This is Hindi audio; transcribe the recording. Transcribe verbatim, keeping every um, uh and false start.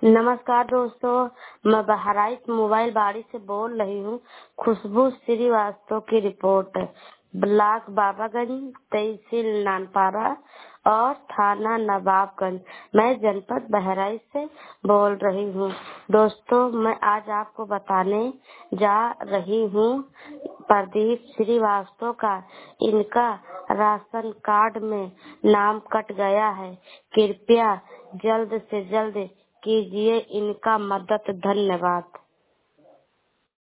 नमस्कार दोस्तों, मैं बहराइच मोबाइल बाड़ी से बोल रही हूँ। खुशबू श्रीवास्तव की रिपोर्ट। ब्लॉक बाबागंज, तहसील नानपारा और थाना नवाबगंज। मैं जनपद बहराइच से बोल रही हूँ। दोस्तों, मैं आज आपको बताने जा रही हूँ प्रदीप श्रीवास्तव का। इनका राशन कार्ड में नाम कट गया है। कृपया जल्द से जल्द कीजिए इनका मदद। धन्यवाद।